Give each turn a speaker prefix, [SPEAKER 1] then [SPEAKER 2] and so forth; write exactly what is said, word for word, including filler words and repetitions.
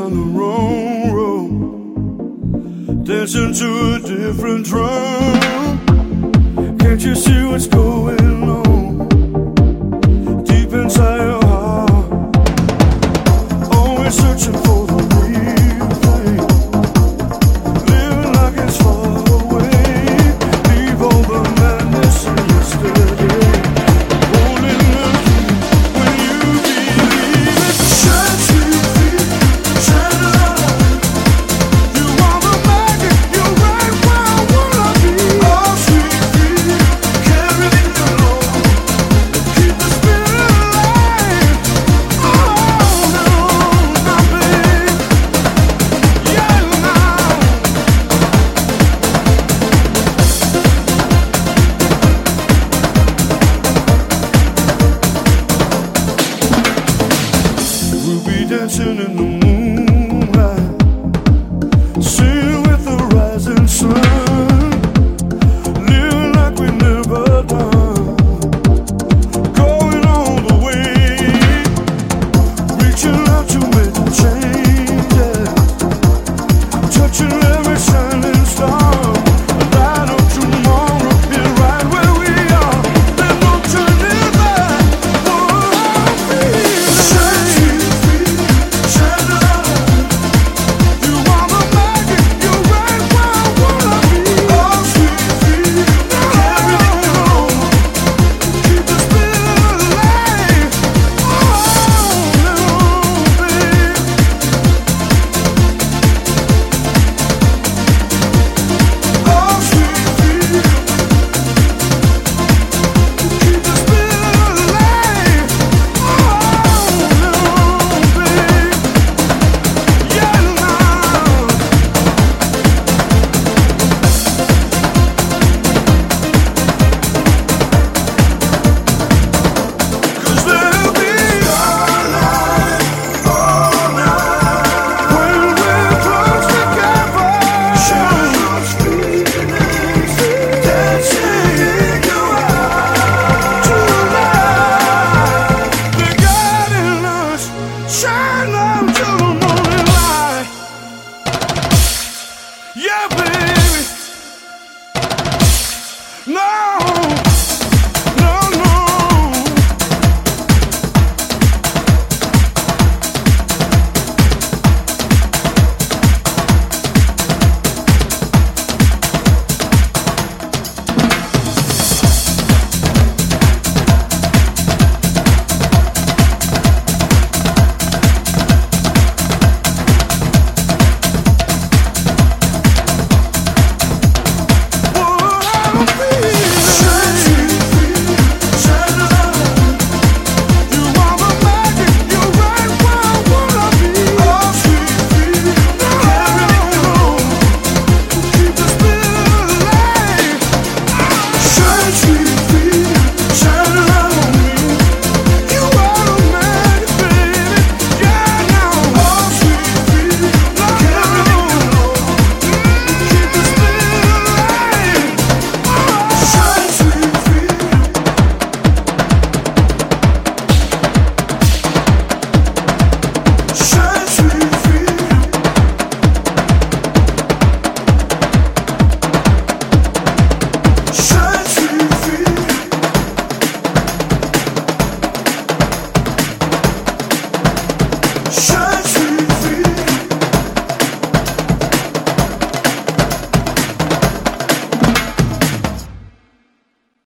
[SPEAKER 1] down the wrong road, dancing to a different drum. Can't you see what's going on deep inside your heart? Always searching for the real thing, living like it's far away. Leave all the madness of yesterday. Dancing in the moonlight, singing with the rising sun, living like we never done, going all the way, reaching out to make a change, yeah. Touching every shining star, the light of tomorrow is right where we are. There's no turning back. Oh, I feel it. Shine on.